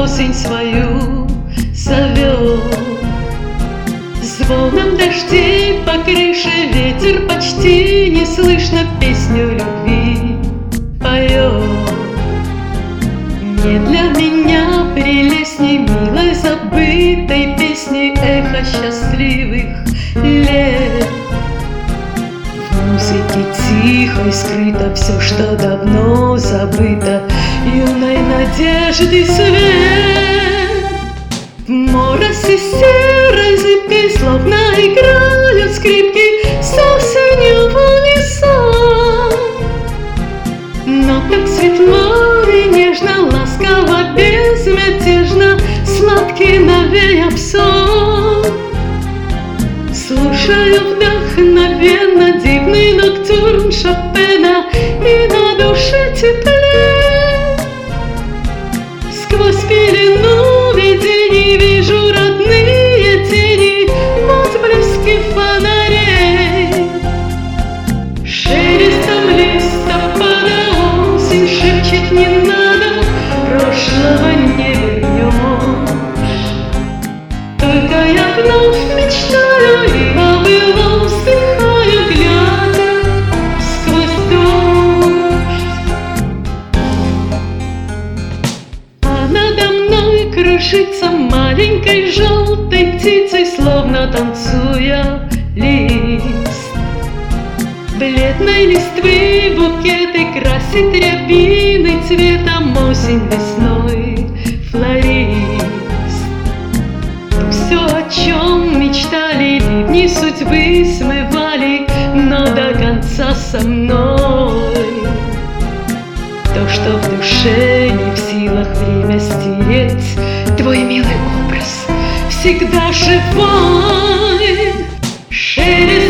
осень свою зовет. Звоном дождей по крыше ветер почти не слышно песню любви поет. Не для меня прелестней милой забытой песни эхо счастливых лет. В музыке тихой скрыто все, что давно забыто, юной надежды свет. В моросе серой зыбкой словно играют скрипки с осенью в унисон. Но так светло и нежно, ласково, безмятежно, сладкий навеян сон. Слушаю вдохновенно дивный ноктюрн Шопена, и на душе теплее. Сквозь пелену видений вижу родные тени в отблеске фонарей. Шелестом листопада осень шепчет: не надо, прошлого не вернешь. Только я вновь мечтаю и о былом вздыхаю, глядя сквозь дождь. А надо мной кружится маленькой желтой птицей, словно танцуя лист. Бледной листвы букеты красит рябиной цветом осень весной флорист. Все, о чем мечтали, ливни судьбы смывали, но до конца со мной. То, что в душе не в силах время стереть, твой милый образ всегда живой. Шелест